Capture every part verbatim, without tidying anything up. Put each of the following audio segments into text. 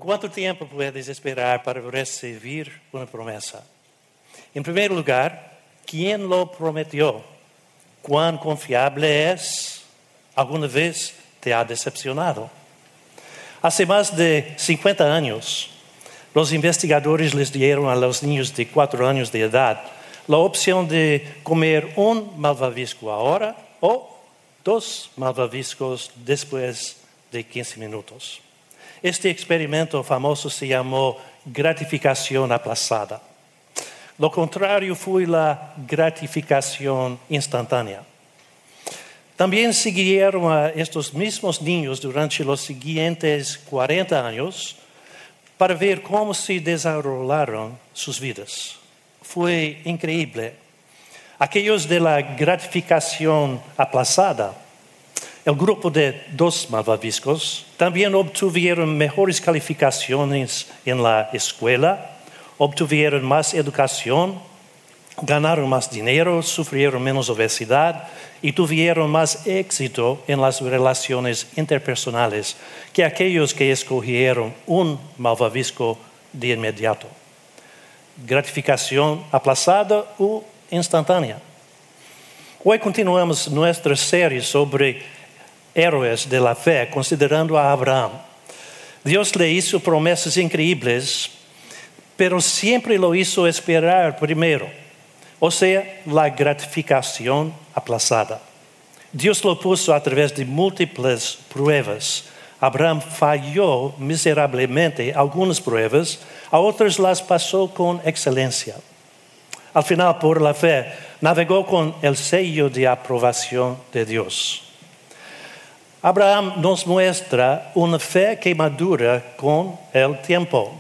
¿Cuánto tiempo puedes esperar para recibir una promesa? En primer lugar, ¿quién lo prometió? ¿Cuán confiable es? ¿Alguna vez te ha decepcionado? Hace más de cincuenta años, los investigadores les dieron a los niños de cuatro años de edad la opción de comer un malvavisco ahora o dos malvaviscos después de quince minutos. Este experimento famoso se llamó gratificación aplazada. Lo contrario fue la gratificación instantánea. También siguieron a estos mismos niños durante los siguientes cuarenta años para ver cómo se desarrollaron sus vidas. Fue increíble. Aquellos de la gratificación aplazada, el grupo de dos malvaviscos, también obtuvieron mejores calificaciones en la escuela, obtuvieron más educación, ganaron más dinero, sufrieron menos obesidad y tuvieron más éxito en las relaciones interpersonales que aquellos que escogieron un malvavisco de inmediato. Gratificación aplazada o instantánea. Hoy continuamos nuestra serie sobre héroes de la fe, considerando a Abraham. Dios le hizo promesas increíbles, pero siempre lo hizo esperar primero, o sea, la gratificación aplazada. Dios lo puso a través de múltiples pruebas. Abraham falló miserablemente algunas pruebas, a otras las pasó con excelencia. Al final, por la fe, navegó con el sello de aprobación de Dios. Abraham nos muestra una fe que madura con el tiempo.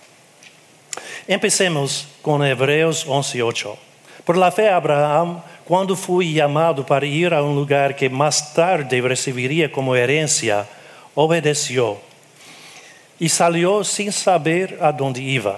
Empecemos con Hebreos once ocho. Por la fe, Abraham, cuando fue llamado para ir a un lugar que más tarde recibiría como herencia, obedeció y salió sin saber a dónde iba.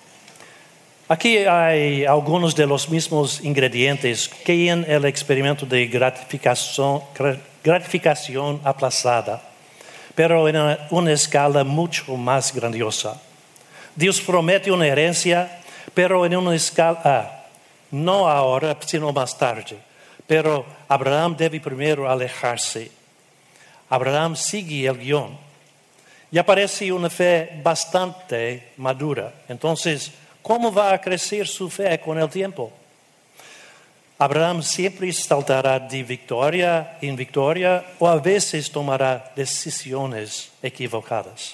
Aquí hay algunos de los mismos ingredientes que en el experimento de gratificación, gratificación aplazada, pero en una escala mucho más grandiosa. Dios promete una herencia, pero en una escala, ah, no ahora, sino más tarde. Pero Abraham debe primero alejarse. Abraham sigue el guión. Y aparece una fe bastante madura. Entonces, ¿cómo va a crecer su fe con el tiempo? Abraham siempre saltará de victoria en victoria o a veces tomará decisiones equivocadas.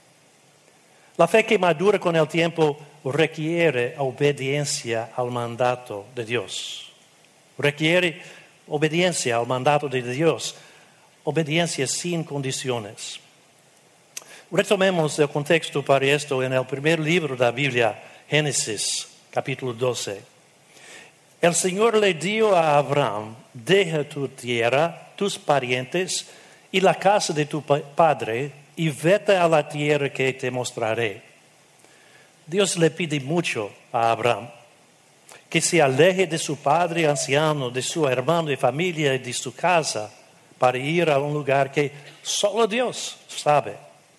La fe que madura con el tiempo requiere obediencia al mandato de Dios. Requiere obediencia al mandato de Dios. Obediencia sin condiciones. Retomemos el contexto para esto en el primer libro de la Biblia, Génesis, capítulo doce. El Señor le dijo a Abraham: deja tu tierra, tus parientes y la casa de tu padre y vete a la tierra que te mostraré. Dios le pide mucho a Abraham: que se aleje de su padre anciano, de su hermano y familia y de su casa para ir a un lugar que solo Dios sabe.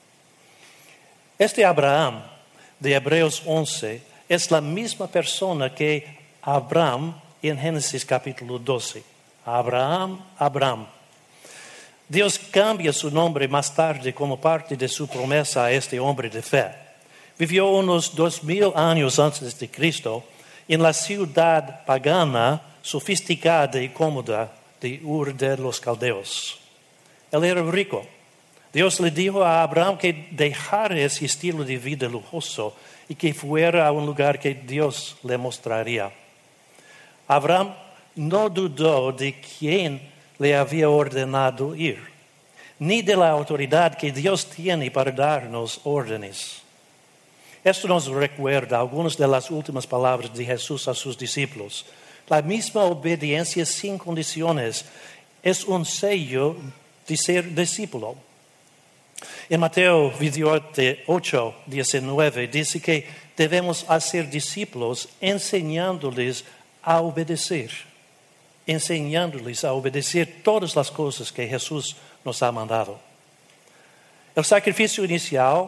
Este Abraham de Hebreos once es la misma persona que Abraham en Génesis capítulo doce. Abraham, Abraham. Dios cambia su nombre más tarde como parte de su promesa a este hombre de fe. Vivió unos dos mil años antes de Cristo en la ciudad pagana, sofisticada y cómoda de Ur de los Caldeos. Él era rico. Dios le dijo a Abraham que dejara ese estilo de vida lujoso y que fuera a un lugar que Dios le mostraría. Abraham no dudó de quién le había ordenado ir, ni de la autoridad que Dios tiene para darnos órdenes. Esto nos recuerda algunas de las últimas palabras de Jesús a sus discípulos. La misma obediencia sin condiciones es un sello de ser discípulo. En Mateo veintiocho, diecinueve dice que debemos hacer discípulos enseñándoles a obedecer. Enseñándoles a obedecer todas las cosas que Jesús nos ha mandado. El sacrificio inicial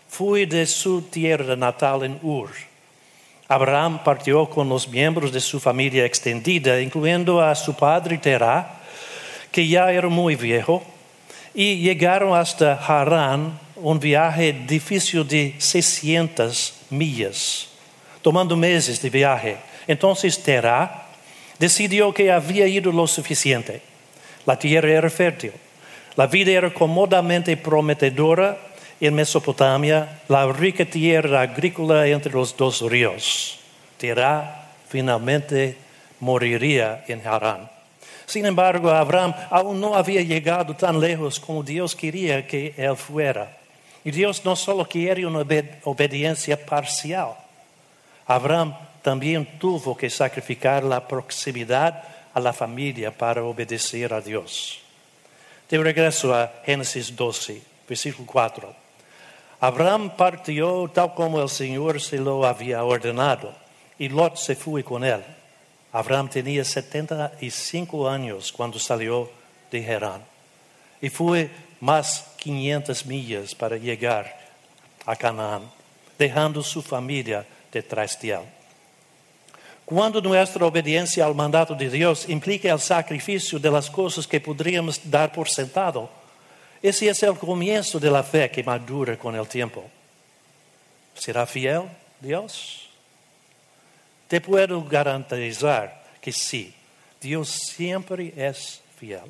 fue de su tierra natal en Ur. Abraham partió con los miembros de su familia extendida, incluyendo a su padre Terah, que ya era muy viejo, y llegaron hasta Harán, un viaje difícil de seiscientas millas, tomando meses de viaje. Entonces Terah decidió que había ido lo suficiente. La tierra era fértil, la vida era cómodamente prometedora en Mesopotamia, la rica tierra agrícola entre los dos ríos. Terah finalmente moriría en Harán. Sin embargo, Abraham aún no había llegado tan lejos como Dios quería que él fuera. Y Dios no solo quiere una obediencia parcial. Abraham también tuvo que sacrificar la proximidad a la familia para obedecer a Dios. De regreso a Génesis doce, versículo cuatro. Abraham partió tal como el Señor se lo había ordenado, y Lot se fue con él. Abraham tenía setenta y cinco años cuando salió de Harán, y fue más quinientas millas para llegar a Canaán, dejando su familia detrás de él. Cuando nuestra obediencia al mandato de Dios implica el sacrificio de las cosas que podríamos dar por sentado, ese es el comienzo de la fe que madura con el tiempo. ¿Será fiel Dios? Te puedo garantizar que sí, Dios siempre es fiel.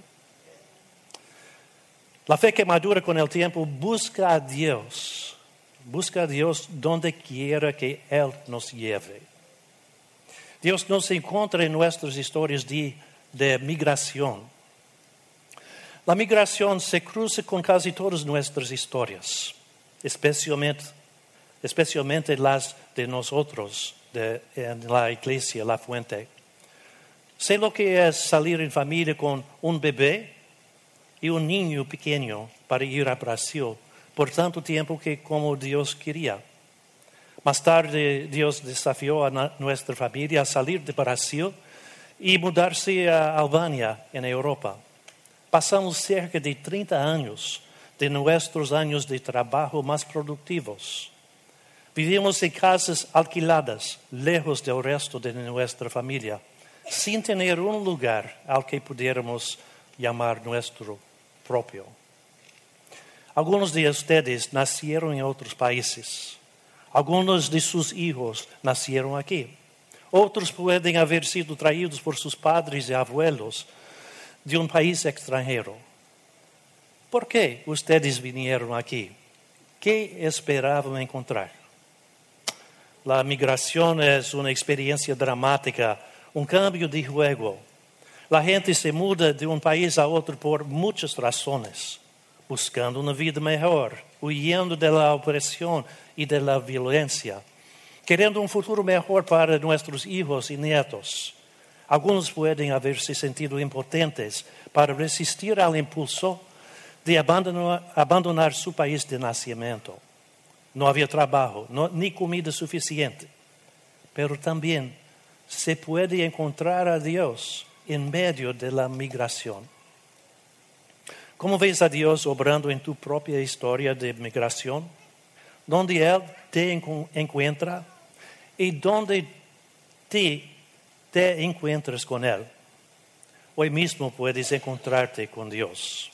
La fe que madura con el tiempo busca a Dios, busca a Dios donde quiera que Él nos lleve. Dios nos encuentra en nuestras historias de, de migración. La migración se cruza con casi todas nuestras historias, especialmente, especialmente las de nosotros de, en la iglesia, La Fuente. Sé lo que es salir en familia con un bebé y un niño pequeño para ir a Brasil por tanto tiempo que como Dios quería. Más tarde Dios desafió a nuestra familia a salir de Brasil y mudarse a Albania, en Europa. Pasamos cerca de treinta años de nuestros años de trabajo más productivos. Vivimos en casas alquiladas, lejos del resto de nuestra familia, sin tener un lugar al que pudiéramos llamar nuestro propio. Algunos de ustedes nacieron en otros países. Algunos de sus hijos nacieron aquí. Otros pueden haber sido traídos por sus padres y abuelos de un país extranjero. ¿Por qué ustedes vinieron aquí? ¿Qué esperaban encontrar? La migración es una experiencia dramática, un cambio de juego. La gente se muda de un país a otro por muchas razones, buscando una vida mejor, huyendo de la opresión y de la violencia, queriendo un futuro mejor para nuestros hijos y nietos. Algunos pueden haberse sentido impotentes para resistir al impulso de abandonar, abandonar su país de nacimiento. No había trabajo, no, ni comida suficiente. Pero también se puede encontrar a Dios en medio de la migración. ¿Cómo ves a Dios obrando en tu propia historia de migración? ¿Dónde Él te encuentra y dónde te, te encuentras con Él? Hoy mismo puedes encontrarte con Dios.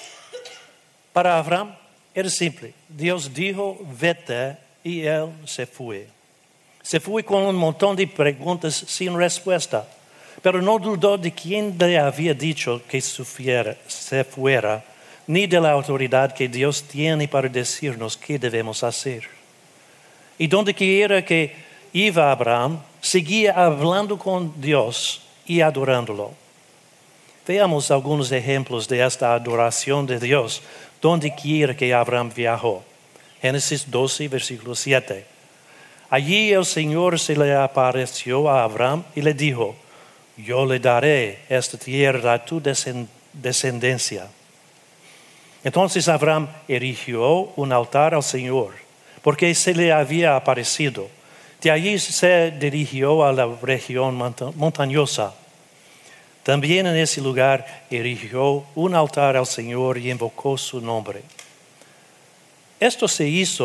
Para Abraham era simple. Dios dijo, vete, y él se fue. Se fue con un montón de preguntas sin respuesta, pero no dudó de quién le había dicho que se fuera, ni de la autoridad que Dios tiene para decirnos qué debemos hacer. Y donde quiera que iba Abraham, seguía hablando con Dios y adorándolo. Veamos algunos ejemplos de esta adoración de Dios donde quiera que Abraham viajó. Génesis doce, versículo siete. Allí el Señor se le apareció a Abraham y le dijo, yo le daré esta tierra a tu descendencia. Entonces Abraham erigió un altar al Señor, porque se le había aparecido. De allí se dirigió a la región montañosa. También en ese lugar erigió un altar al Señor y invocó su nombre. Esto se hizo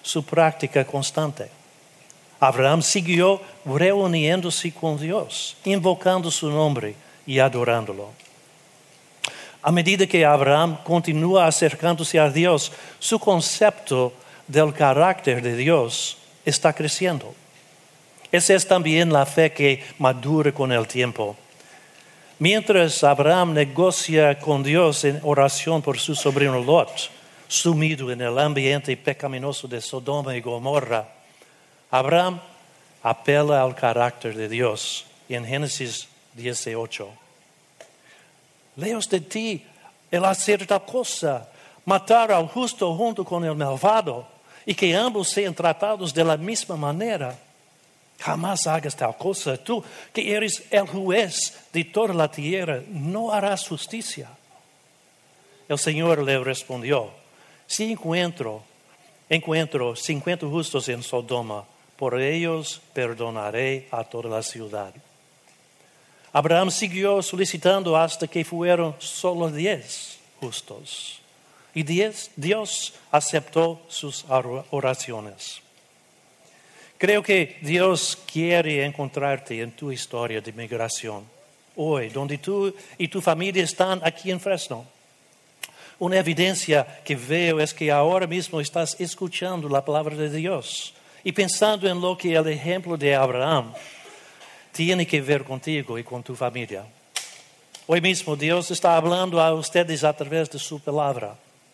su práctica constante. Abraham siguió reuniéndose con Dios, invocando su nombre y adorándolo. A medida que Abraham continúa acercándose a Dios, su concepto del carácter de Dios está creciendo. Esa es también la fe que madura con el tiempo. Mientras Abraham negocia con Dios en oración por su sobrino Lot, sumido en el ambiente pecaminoso de Sodoma y Gomorra, Abraham apela al carácter de Dios en Génesis dieciocho. Lejos de ti el hacer tal cosa, matar al justo junto con el malvado, y que ambos sean tratados de la misma manera. Jamás hagas tal cosa. Tú, que eres el juez de toda la tierra, no harás justicia. El Señor le respondió: si encuentro, encuentro cincuenta justos en Sodoma, por ellos perdonaré a toda la ciudad. Abraham siguió solicitando hasta que fueron solo diez justos. Y diez, Dios aceptó sus oraciones. Creo que Dios quiere encontrarte en tu historia de migración. Hoy, donde tú y tu familia están aquí en Fresno. Una evidencia que veo es que ahora mismo estás escuchando la palabra de Dios y pensando en lo que el ejemplo de Abraham tiene que ver contigo y con tu familia. Hoy mismo Dios está hablando a ustedes a través de su palabra.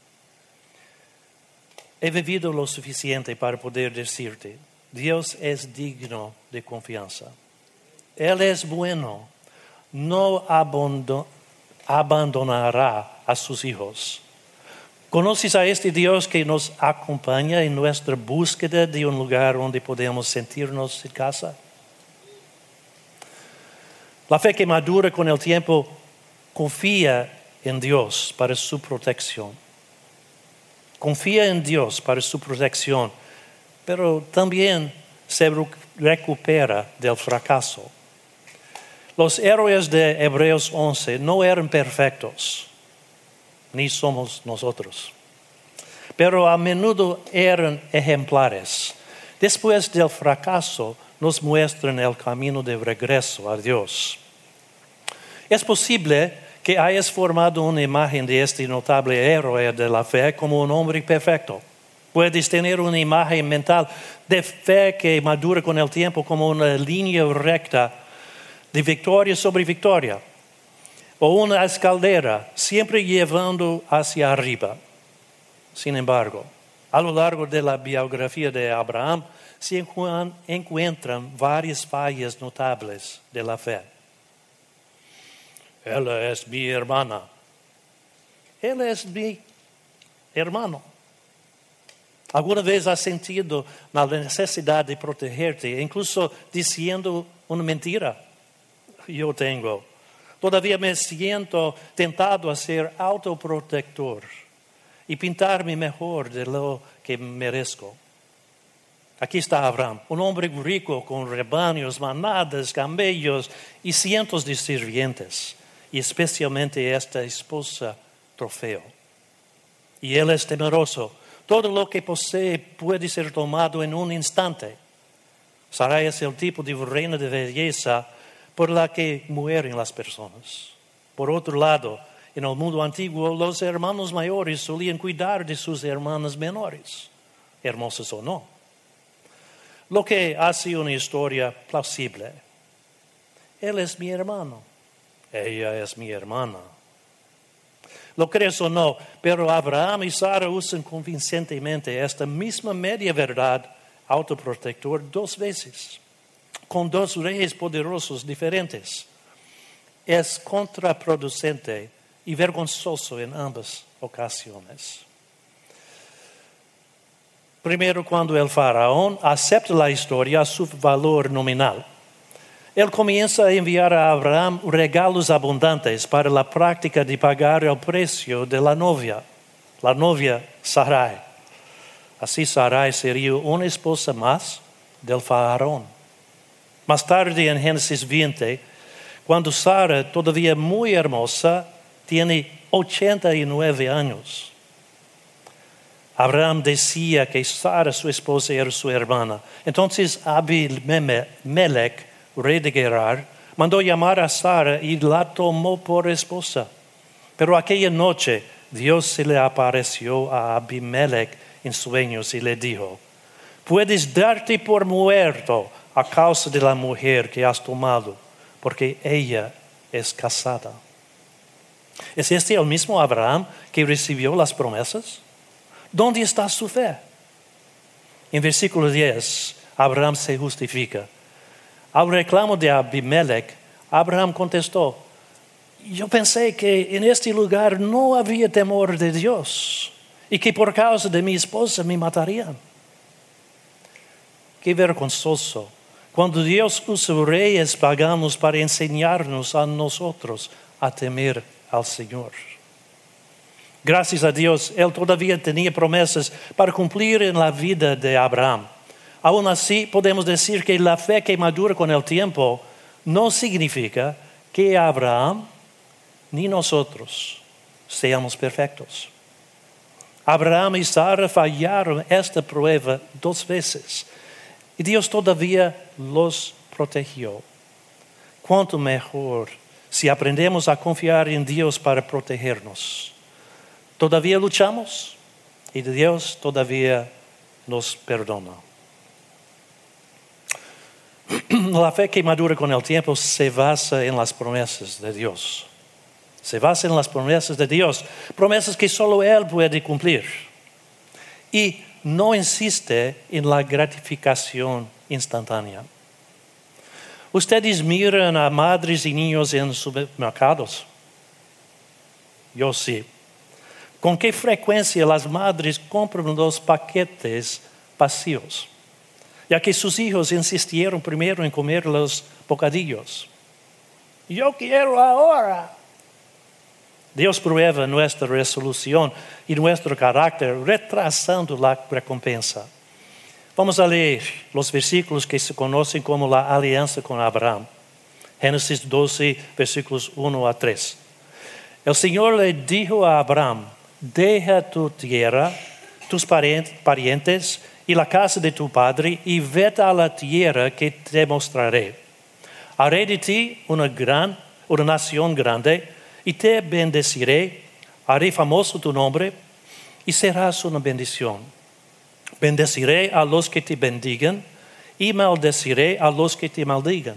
He vivido lo suficiente para poder decirte: Dios es digno de confianza. Él es bueno. No abandonará a sus hijos. ¿Conoces a este Dios que nos acompaña en nuestra búsqueda de un lugar donde podemos sentirnos en casa? La fe que madura con el tiempo confía en Dios para su protección. Confía en Dios para su protección, pero también se recupera del fracaso. Los héroes de Hebreos once no eran perfectos, ni somos nosotros, pero a menudo eran ejemplares. Después del fracaso, nos muestran el camino de regreso a Dios. Es posible que hayas formado una imagen de este notable héroe de la fe como un hombre perfecto. Puedes tener una imagen mental de fe que madura con el tiempo como una línea recta de victoria sobre victoria, o una escalera siempre llevando hacia arriba. Sin embargo, a lo largo de la biografía de Abraham se encuentran varias fallas notables de la fe. Ella es mi hermana. Él es mi hermano. ¿Alguna vez has sentido la necesidad de protegerte, incluso diciendo una mentira? Yo tengo. Todavía me siento tentado a ser autoprotector y pintarme mejor de lo que merezco. Aquí está Abraham, un hombre rico con rebaños, manadas, camellos y cientos de sirvientes, y especialmente esta esposa trofeo. Y él es temeroso. Todo lo que posee puede ser tomado en un instante. Sarai es el tipo de reina de belleza por la que mueren las personas. Por otro lado, en el mundo antiguo, los hermanos mayores solían cuidar de sus hermanas menores, hermosas o no. Lo que hace una historia plausible. Él es mi hermano. Ella es mi hermana. Lo crees o no, pero Abraham y Sara usan convincentemente esta misma media verdad autoprotector dos veces, con dos reyes poderosos diferentes. Es contraproducente y vergonzoso en ambas ocasiones. Primero, cuando el faraón acepta la historia a su valor nominal. Él comienza a enviar a Abraham regalos abundantes para la práctica de pagar el precio de la novia, la novia Sarai. Así Sarai sería una esposa más del faraón. Más tarde en Génesis veinte, cuando Sara, todavía muy hermosa, tiene ochenta y nueve años. Abraham decía que Sara, su esposa, era su hermana. Entonces Abimelech, rey de Gerar, mandó llamar a Sara y la tomó por esposa. Pero aquella noche Dios se le apareció a Abimelech en sueños y le dijo: puedes darte por muerto a causa de la mujer que has tomado, porque ella es casada. ¿Es este el mismo Abraham que recibió las promesas? ¿Dónde está su fe? En versículo diez, Abraham se justifica. Al reclamo de Abimelech, Abraham contestó: yo pensé que en este lugar no había temor de Dios y que por causa de mi esposa me matarían. Qué vergonzoso cuando Dios usa reyes paganos para enseñarnos a nosotros a temer al Señor. Gracias a Dios, Él todavía tenía promesas para cumplir en la vida de Abraham. Aún así, podemos decir que la fe que madura con el tiempo no significa que Abraham ni nosotros seamos perfectos. Abraham y Sara fallaron esta prueba dos veces y Dios todavía los protegió. Cuánto mejor si aprendemos a confiar en Dios para protegernos. Todavía luchamos y Dios todavía nos perdona. La fe que madura con el tiempo se basa en las promesas de Dios. Se basa en las promesas de Dios, promesas que solo Él puede cumplir. Y no insiste en la gratificación instantánea. Ustedes miran a madres y niños en supermercados. Yo sí. ¿Con qué frecuencia las madres compran los paquetes vacíos? Ya que sus hijos insistieron primero en comer los bocadillos. Yo quiero ahora. Dios prueba nuestra resolución y nuestro carácter retrasando la recompensa. Vamos a leer los versículos que se conocen como la alianza con Abraham. Génesis doce, versículos uno a tres. El Señor le dijo a Abraham: deja tu tierra, tus parientes y la casa de tu padre y vete a la tierra que te mostraré. Haré de ti una gran, una nación grande y te bendeciré. Haré famoso tu nombre y serás una bendición. Bendeciré a los que te bendigan y maldeciré a los que te maldigan.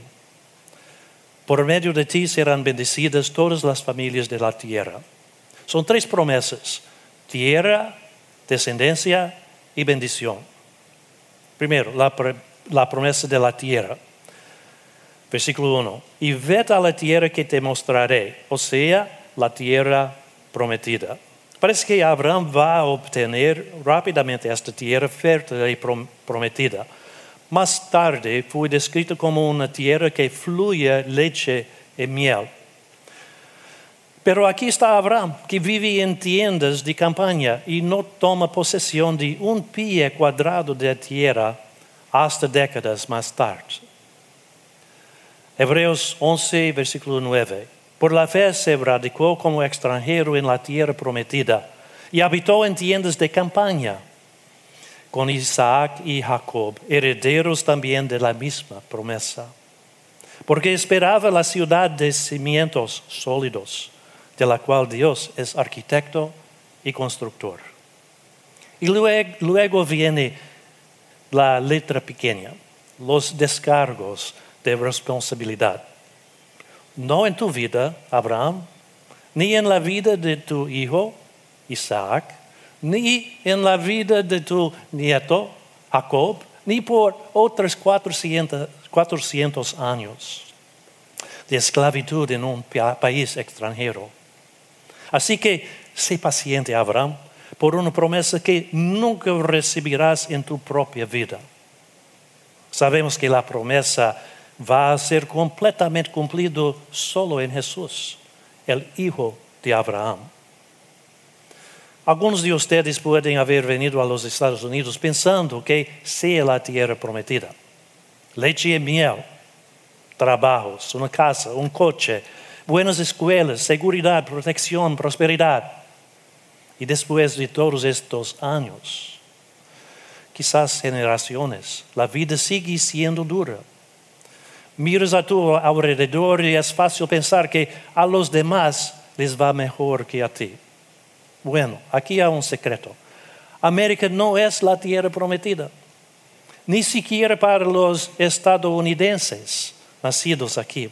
Por medio de ti serán bendecidas todas las familias de la tierra. Son tres promesas: tierra, descendencia y bendición. Primero, la, la promesa de la tierra. Versículo uno. Y vete a la tierra que te mostraré, o sea, la tierra prometida. Parece que Abraham va a obtener rápidamente esta tierra fértil y prometida. Más tarde fue descrita como una tierra que fluye leche y miel. Pero aquí está Abraham, que vive en tiendas de campaña y no toma posesión de un pie cuadrado de tierra hasta décadas más tarde. Hebreos once, versículo nueve. Por la fe se radicó como extranjero en la tierra prometida y habitó en tiendas de campaña con Isaac y Jacob, herederos también de la misma promesa. Porque esperaba la ciudad de cimientos sólidos, de la cual Dios es arquitecto y constructor. Y luego, luego viene la letra pequeña, los descargos de responsabilidad. No en tu vida, Abraham, ni en la vida de tu hijo, Isaac, ni en la vida de tu nieto, Jacob, ni por otros cuatrocientos años de esclavitud en un país extranjero. Así que sé paciente, Abraham, por una promesa que nunca recibirás en tu propia vida. Sabemos que la promesa va a ser completamente cumplido solo en Jesús, el Hijo de Abraham. Algunos de ustedes pueden haber venido a los Estados Unidos pensando que sea la tierra prometida. Leche y miel, trabajos, una casa, un coche, buenas escuelas, seguridad, protección, prosperidad. Y después de todos estos años, quizás generaciones, la vida sigue siendo dura. Miras a tu alrededor y es fácil pensar que a los demás les va mejor que a ti. Bueno, aquí hay un secreto. América no es la tierra prometida, ni siquiera para los estadounidenses nacidos aquí.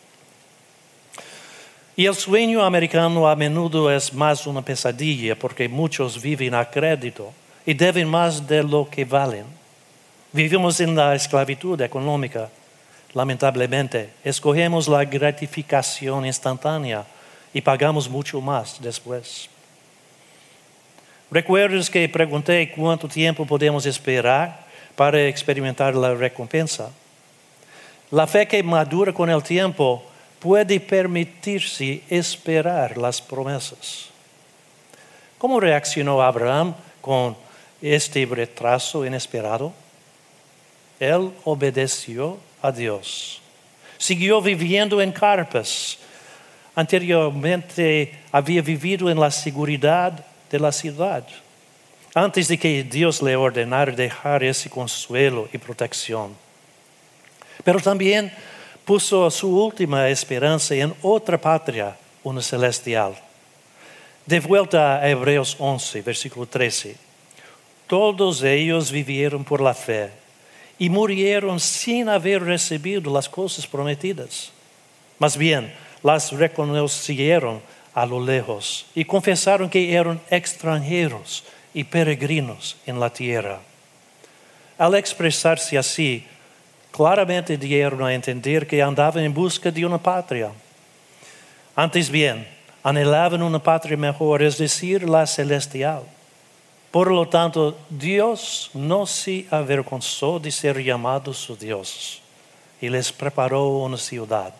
Y el sueño americano a menudo es más una pesadilla porque muchos viven a crédito y deben más de lo que valen. Vivimos en la esclavitud económica. Lamentablemente, escogemos la gratificación instantánea y pagamos mucho más después. ¿Recuerdas que pregunté cuánto tiempo podemos esperar para experimentar la recompensa? La fe que madura con el tiempo puede permitirse esperar las promesas. ¿Cómo reaccionó Abraham con este retraso inesperado? Él obedeció a Dios. Siguió viviendo en carpas. Anteriormente había vivido en la seguridad de la ciudad, antes de que Dios le ordenara dejar ese consuelo y protección. Pero también puso su última esperanza en otra patria, una celestial. De vuelta a Hebreos once, versículo trece. Todos ellos vivieron por la fe y murieron sin haber recibido las cosas prometidas. Más bien, las reconocieron a lo lejos y confesaron que eran extranjeros y peregrinos en la tierra. Al expresarse así, claramente dieron a entender que andaban en busca de una patria. Antes bien, anhelaban una patria mejor, es decir, la celestial. Por lo tanto, Dios no se avergonzó de ser llamado su Dios y les preparó una ciudad.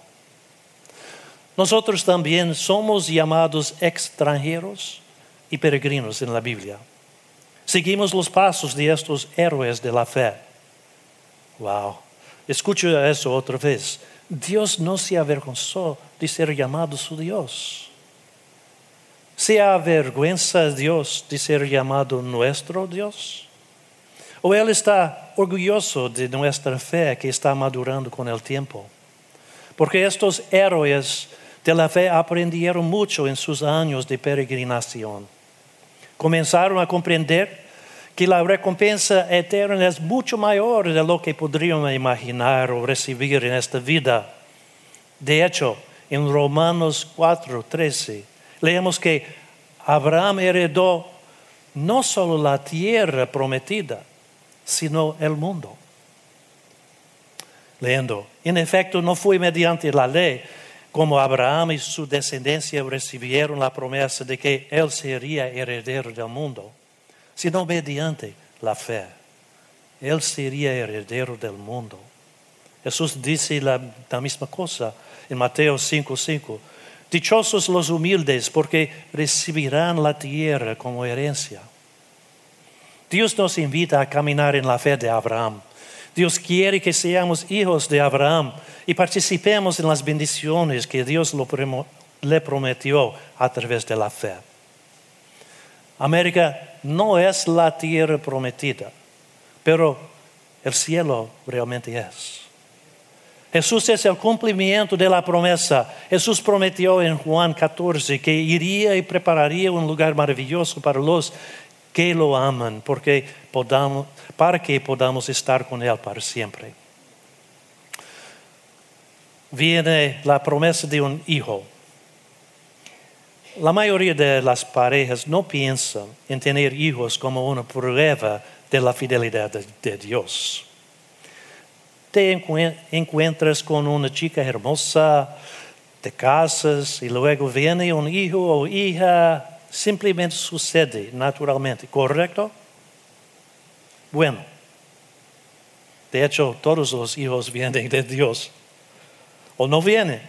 Nosotros también somos llamados extranjeros y peregrinos en la Biblia. Seguimos los pasos de estos héroes de la fe. Wow. Escucha eso otra vez. Dios no se avergonzó de ser llamado su Dios. ¿Se avergüenza Dios de ser llamado nuestro Dios? ¿O Él está orgulloso de nuestra fe que está madurando con el tiempo? Porque estos héroes de la fe aprendieron mucho en sus años de peregrinación. Comenzaron a comprender que la recompensa eterna es mucho mayor de lo que podrían imaginar o recibir en esta vida. De hecho, en Romanos cuatro, trece, leemos que Abraham heredó no solo la tierra prometida, sino el mundo. Leyendo, en efecto, no fue mediante la ley como Abraham y su descendencia recibieron la promesa de que él sería heredero del mundo, sino mediante la fe. Él sería heredero del mundo. Jesús dice la, la misma cosa en Mateo cinco, cinco. Dichosos los humildes, porque recibirán la tierra como herencia. Dios nos invita a caminar en la fe de Abraham. Dios quiere que seamos hijos de Abraham y participemos en las bendiciones que Dios le prometió a través de la fe. América no es la tierra prometida, pero el cielo realmente es. Jesús es el cumplimiento de la promesa. Jesús prometió en Juan catorce que iría y prepararía un lugar maravilloso para los que lo aman, porque podamos, para que podamos estar con Él para siempre. Viene la promesa de un hijo. La mayoría de las parejas no piensan en tener hijos como una prueba de la fidelidad de, de Dios. Te encuentras con una chica hermosa, te casas y luego viene un hijo o hija, simplemente sucede naturalmente, ¿correcto? Bueno, de hecho todos los hijos vienen de Dios, o no vienen.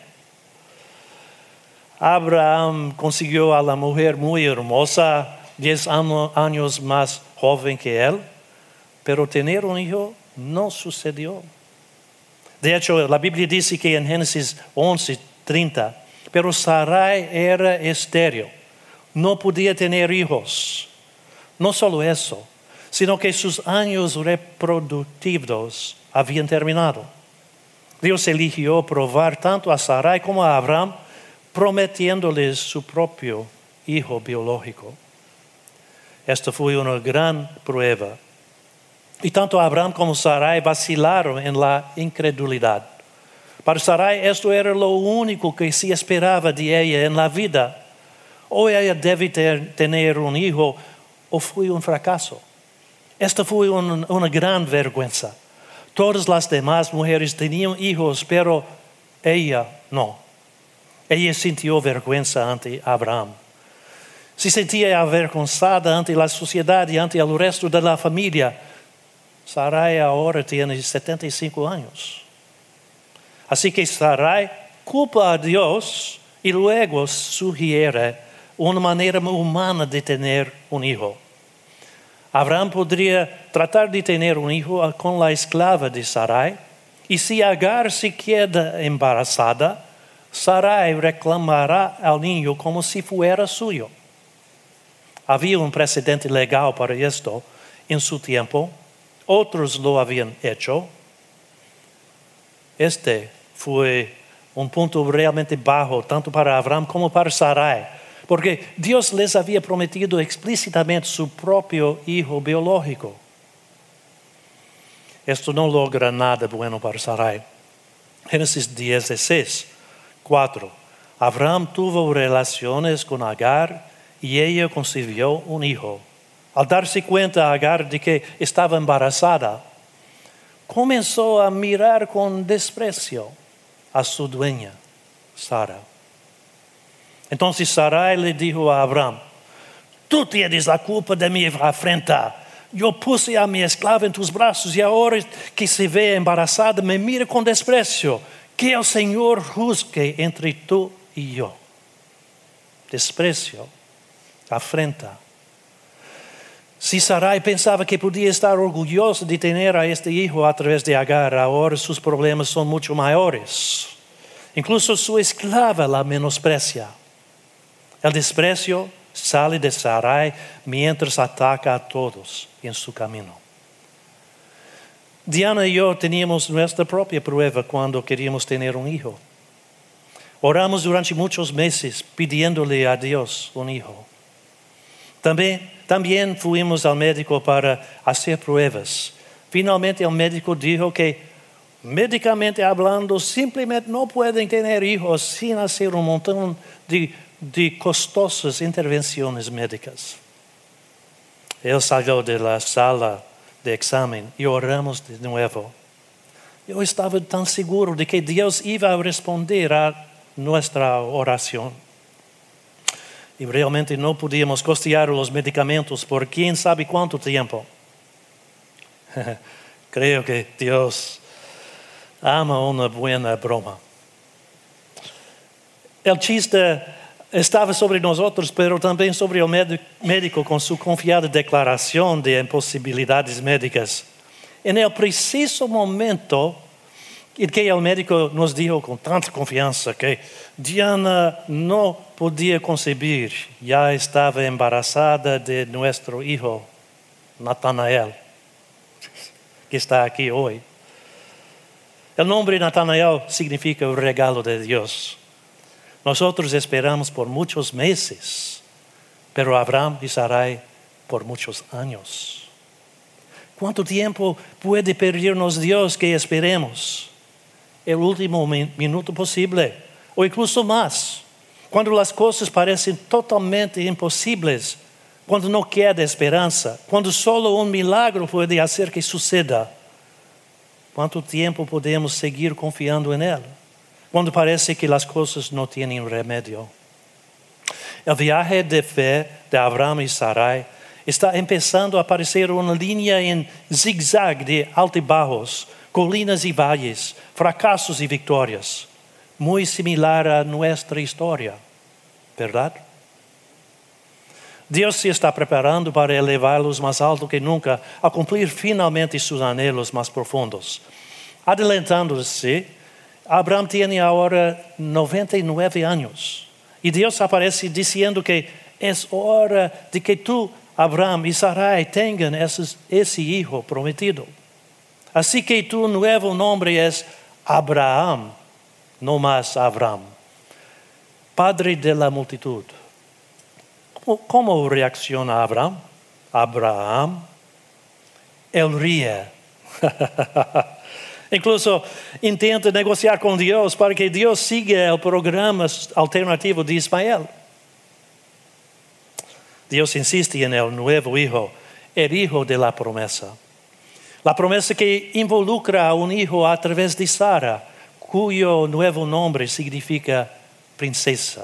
Abraham consiguió a la mujer muy hermosa, diez años más joven que él, pero tener un hijo no sucedió. De hecho, la Biblia dice que en Génesis once, treinta, pero Sarai era estéril, no podía tener hijos. No solo eso, sino que sus años reproductivos habían terminado. Dios eligió probar tanto a Sarai como a Abraham, prometiéndoles su propio hijo biológico. Esta fue una gran prueba. Y tanto Abraham como Sarai vacilaron en la incredulidad. Para Sarai esto era lo único que se esperaba de ella en la vida. O ella debe ter, tener un hijo o fue un fracaso. Esta fue un, una gran vergüenza. Todas las demás mujeres tenían hijos, pero ella no. Ella sintió vergüenza ante Abraham. Se sentía avergonzada ante la sociedad y ante el resto de la familia. Sarai ahora tiene setenta y cinco años. Así que Sarai culpa a Dios y luego sugiere una manera humana de tener un hijo. Abraham podría tratar de tener un hijo con la esclava de Sarai, y si Agar se queda embarazada, Sarai reclamará al niño como si fuera suyo. Había un precedente legal para esto en su tiempo, otros lo habían hecho. Este fue un punto realmente bajo, tanto para Abraham como para Sarai, porque Dios les había prometido explícitamente su propio hijo biológico. Esto no logra nada bueno para Sarai. Génesis dieciséis, cuatro. Abraham tuvo relaciones con Agar y ella concibió un hijo. Al darse cuenta Agar de que estaba embarazada, comenzó a mirar con desprecio a su dueña, Sara. Entonces Sarai le dijo a Abraham: tú tienes la culpa de mi afrenta. Yo puse a mi esclava en tus brazos y ahora que se ve embarazada me mira con desprecio. Que el Señor juzgue entre tú y yo. Desprecio, afrenta. Si Sarai pensaba que podía estar orgullosa de tener a este hijo a través de Agar, ahora sus problemas son mucho mayores. Incluso su esclava la menosprecia. El desprecio sale de Sarai mientras ataca a todos en su camino. Diana y yo teníamos nuestra propia prueba cuando queríamos tener un hijo. Oramos durante muchos meses pidiéndole a Dios un hijo. También, también fuimos al médico para hacer pruebas. Finalmente el médico dijo que, médicamente hablando, simplemente no pueden tener hijos sin hacer un montón de, de costosas intervenciones médicas. Él salió de la sala de examen y oramos de nuevo. Yo estaba tan seguro de que Dios iba a responder a nuestra oración. Y realmente no podíamos costear los medicamentos por quién sabe cuánto tiempo. Creo que Dios ama una buena broma. El chiste estaba sobre nosotros, pero también sobre el médico con su confiada declaración de imposibilidades médicas. En el preciso momento en que el médico nos dijo con tanta confianza que Diana no podía concebir, ya estaba embarazada de nuestro hijo, Natanael, que está aquí hoy. El nombre Natanael significa el regalo de Dios. Nosotros esperamos por muchos meses, pero Abraham y Sarai por muchos años. ¿Cuánto tiempo puede pedirnos Dios que esperemos? El último minuto posible, o incluso más. Cuando las cosas parecen totalmente imposibles, cuando no queda esperanza, cuando solo un milagro puede hacer que suceda. ¿Cuánto tiempo podemos seguir confiando en Él? Cuando parece que las cosas no tienen remedio. El viaje de fe de Abraham y Sarai está empezando a parecer una línea en zigzag de altibajos, colinas y valles, fracasos y victorias, muy similar a nuestra historia, ¿verdad? Dios se está preparando para elevarlos más alto que nunca, a cumplir finalmente sus anhelos más profundos. Adelantándose, Abraham tiene ahora noventa y nueve años y Dios aparece diciendo que es hora de que tú, Abraham y Sarai, tengan ese, ese hijo prometido. Así que tu nuevo nombre es Abraham, no más Abraham, padre de la multitud. ¿Cómo, cómo reacciona Abraham? Abraham, él ríe. Incluso intenta negociar con Dios para que Dios siga el programa alternativo de Ismael. Dios insiste en el nuevo hijo, el hijo de la promesa. La promesa que involucra a un hijo a través de Sara, cuyo nuevo nombre significa princesa.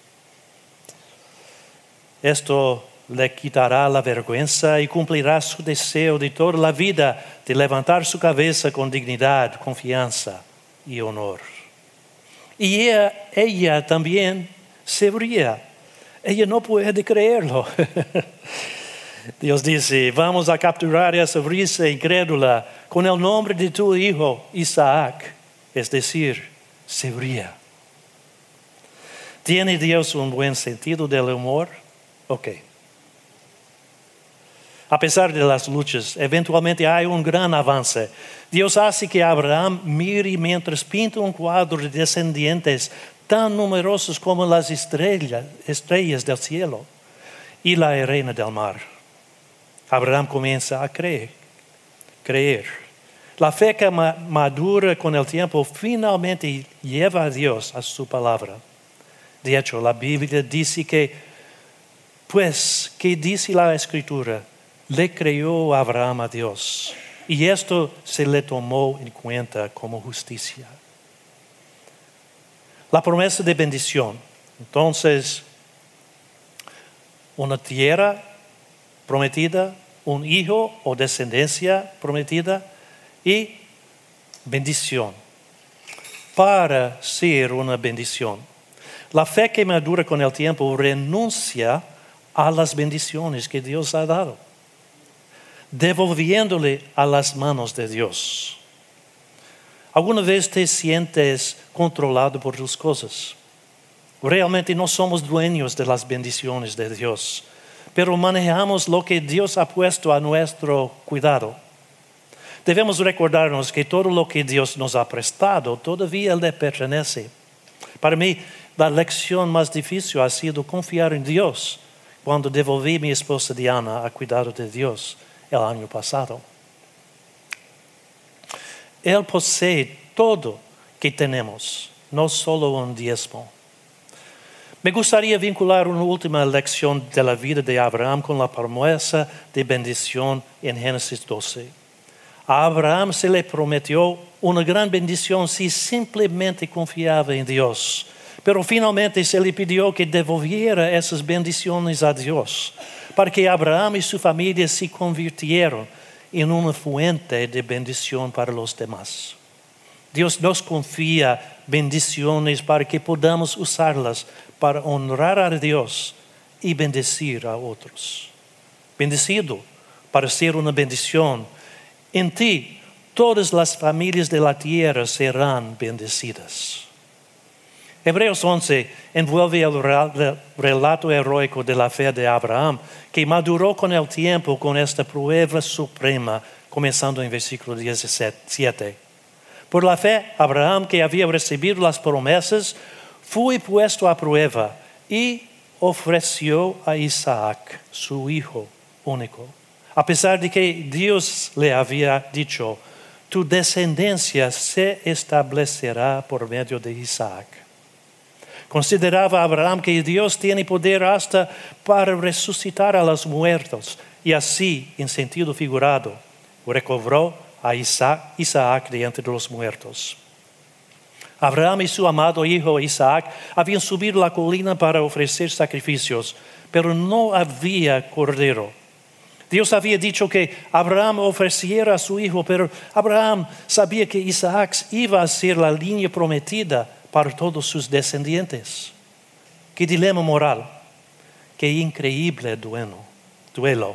Esto le quitará la vergüenza y cumplirá su deseo de toda la vida de levantar su cabeza con dignidad, confianza y honor. Y ella, ella también se ría. Ella no puede creerlo. Dios dice, vamos a capturar esa risa incrédula con el nombre de tu hijo Isaac, es decir, se ría. ¿Tiene Dios un buen sentido del humor? Ok. A pesar de las luchas, eventualmente hay un gran avance. Dios hace que Abraham mire mientras pinta un cuadro de descendientes tan numerosos como las estrellas, estrellas del cielo y la arena del mar. Abraham comienza a creer, creer. La fe que madura con el tiempo finalmente lleva a Dios a su palabra. De hecho, la Biblia dice que, pues, ¿qué dice la Escritura? Le creyó Abraham a Dios y esto se le tomó en cuenta como justicia. La promesa de bendición. Entonces, una tierra prometida, un hijo o descendencia prometida y bendición. Para ser una bendición. La fe que madura con el tiempo renuncia a las bendiciones que Dios ha dado, devolviéndole a las manos de Dios. ¿Alguna vez te sientes controlado por tus cosas? Realmente no somos dueños de las bendiciones de Dios, pero manejamos lo que Dios ha puesto a nuestro cuidado. Debemos recordarnos que todo lo que Dios nos ha prestado todavía le pertenece. Para mí, la lección más difícil ha sido confiar en Dios cuando devolví a mi esposa Diana a cuidado de Dios el año pasado. Él posee todo que tenemos, no solo un diezmo. Me gustaría vincular una última lección de la vida de Abraham con la promesa de bendición en Génesis doce. A Abraham se le prometió una gran bendición si simplemente confiaba en Dios. Pero finalmente se le pidió que devolviera esas bendiciones a Dios, para que Abraham y su familia se convirtieran en una fuente de bendición para los demás. Dios nos confía bendiciones para que podamos usarlas para honrar a Dios y bendecir a otros. Bendecido para ser una bendición. En ti, todas las familias de la tierra serán bendecidas. Hebreos once envuelve el relato heroico de la fe de Abraham, que maduró con el tiempo con esta prueba suprema, comenzando en versículo diecisiete. Por la fe, Abraham, que había recibido las promesas, fue puesto a prueba y ofreció a Isaac, su hijo único. A pesar de que Dios le había dicho, tu descendencia se establecerá por medio de Isaac. Consideraba Abraham que Dios tiene poder hasta para resucitar a los muertos y así, en sentido figurado, recobró a Isaac, Isaac de entre los muertos. Abraham y su amado hijo Isaac habían subido la colina para ofrecer sacrificios, pero no había cordero. Dios había dicho que Abraham ofreciera a su hijo, pero Abraham sabía que Isaac iba a ser la línea prometida para todos sus descendientes. Qué dilema moral, qué increíble duelo. duelo.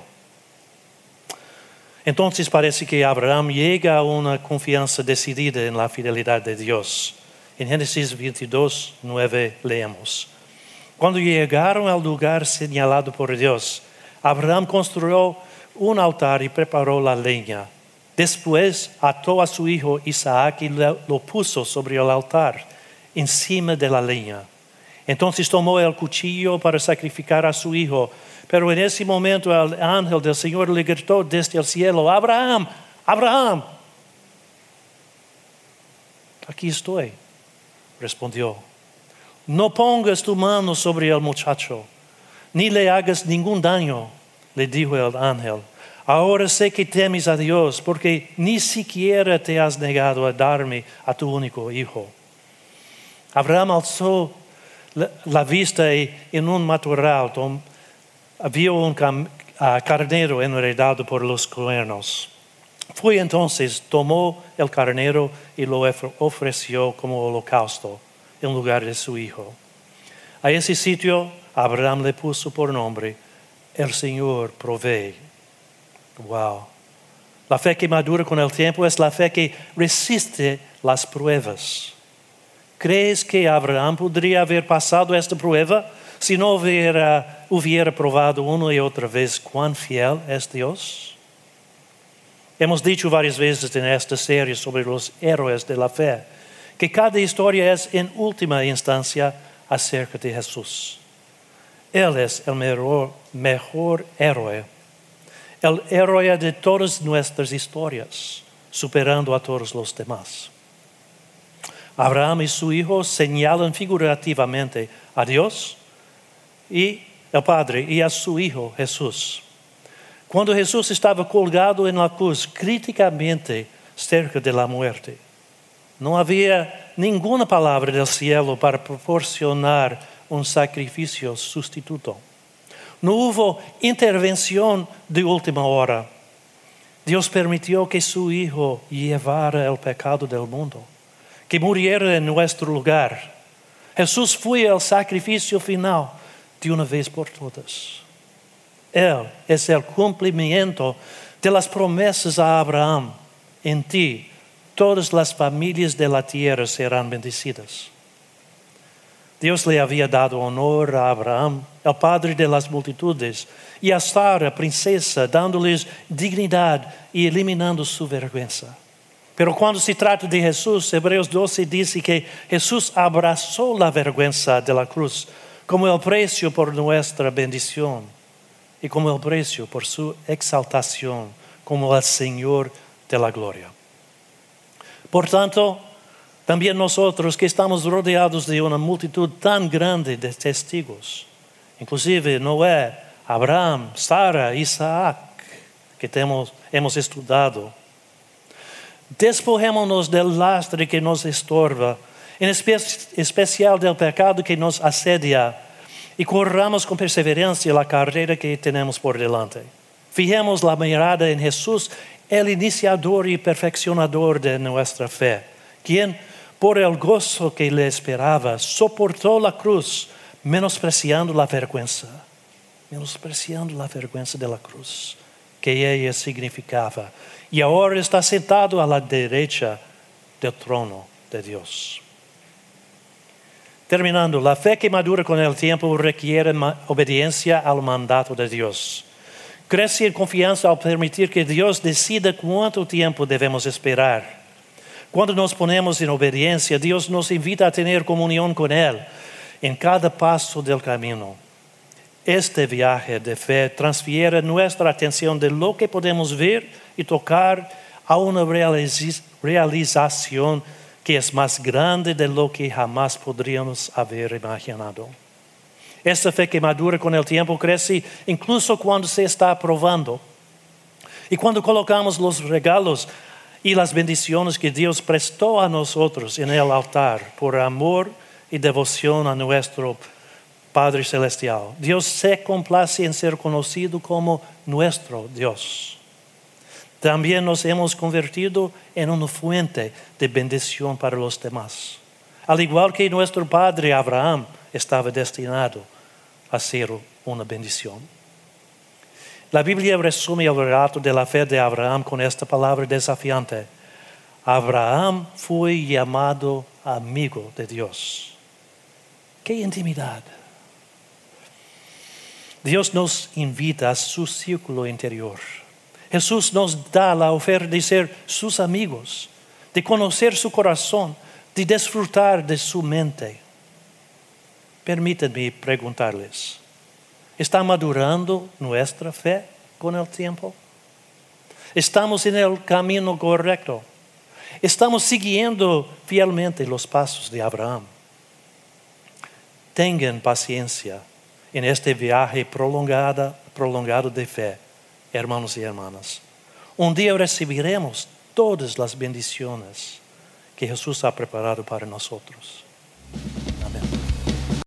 Entonces parece que Abraham llega a una confianza decidida en la fidelidad de Dios. En Génesis veintidós, nueve leemos. Cuando llegaron al lugar señalado por Dios, Abraham construyó un altar y preparó la leña. Después ató a su hijo Isaac y lo puso sobre el altar, encima de la leña. Entonces tomó el cuchillo para sacrificar a su hijo. Pero en ese momento el ángel del Señor le gritó desde el cielo: Abraham, Abraham. Aquí estoy, respondió. No pongas tu mano sobre el muchacho, ni le hagas ningún daño, le dijo el ángel. Ahora sé que temes a Dios, porque ni siquiera te has negado a darme a tu único hijo. Abraham alzó la vista y en un matorral vio un carnero enredado por los cuernos. Fue entonces, tomó el carnero y lo ofreció como holocausto en lugar de su hijo. A ese sitio Abraham le puso por nombre: El Señor provee. Wow. La fe que madura con el tiempo es la fe que resiste las pruebas. ¿Crees que Abraham podría haber pasado esta prueba si no hubiera, hubiera probado una y otra vez cuán fiel es Dios? Hemos dicho varias veces en esta serie sobre los héroes de la fe que cada historia es en última instancia acerca de Jesús. Él es el mejor, mejor héroe, el héroe de todas nuestras historias, superando a todos los demás. Abraham y su hijo señalan figurativamente a Dios y el Padre y a su Hijo Jesús. Cuando Jesús estaba colgado en la cruz, críticamente cerca de la muerte, no había ninguna palabra del cielo para proporcionar un sacrificio sustituto. No hubo intervención de última hora. Dios permitió que su Hijo llevara el pecado del mundo, que muriera en nuestro lugar. Jesús fue el sacrificio final de una vez por todas. Él es el cumplimiento de las promesas a Abraham. En ti, todas las familias de la tierra serán bendecidas. Dios le había dado honor a Abraham, el padre de las multitudes, y a Sara, princesa, dándoles dignidad y eliminando su vergüenza. Pero cuando se trata de Jesús, Hebreos doce dice que Jesús abrazó la vergüenza de la cruz como el precio por nuestra bendición y como el precio por su exaltación como el Señor de la gloria. Por tanto, también nosotros que estamos rodeados de una multitud tan grande de testigos, inclusive Noé, Abraham, Sara, Isaac, que hemos, hemos estudiado, despojémonos del lastre que nos estorba, en espe- especial del pecado que nos asedia, y corramos con perseverancia la carrera que tenemos por delante. Fijemos la mirada en Jesús, el iniciador y perfeccionador de nuestra fe, quien, por el gozo que le esperaba, soportó la cruz, menospreciando la vergüenza, menospreciando la vergüenza de la cruz que ella significaba, y ahora está sentado a la derecha del trono de Dios. Terminando, la fe que madura con el tiempo requiere obediencia al mandato de Dios. Crece en confianza al permitir que Dios decida cuánto tiempo debemos esperar. Cuando nos ponemos en obediencia, Dios nos invita a tener comunión con Él en cada paso del camino. Este viaje de fe transfiere nuestra atención de lo que podemos ver y tocar a una realización que es más grande de lo que jamás podríamos haber imaginado. Esta fe que madura con el tiempo crece incluso cuando se está probando. Y cuando colocamos los regalos y las bendiciones que Dios prestó a nosotros en el altar por amor y devoción a nuestro Padre Celestial, Dios se complace en ser conocido como nuestro Dios. También nos hemos convertido en una fuente de bendición para los demás. Al igual que nuestro padre Abraham estaba destinado a ser una bendición. La Biblia resume el relato de la fe de Abraham con esta palabra desafiante. Abraham fue llamado amigo de Dios. ¡Qué intimidad! Dios nos invita a su círculo interior. Jesús nos da la oferta de ser sus amigos, de conocer su corazón, de disfrutar de su mente. Permítanme preguntarles, ¿está madurando nuestra fe con el tiempo? ¿Estamos en el camino correcto? ¿Estamos siguiendo fielmente los pasos de Abraham? Tengan paciencia en este viaje prolongado, prolongado de fe, hermanos y hermanas. Un día recibiremos todas las bendiciones que Jesús ha preparado para nosotros.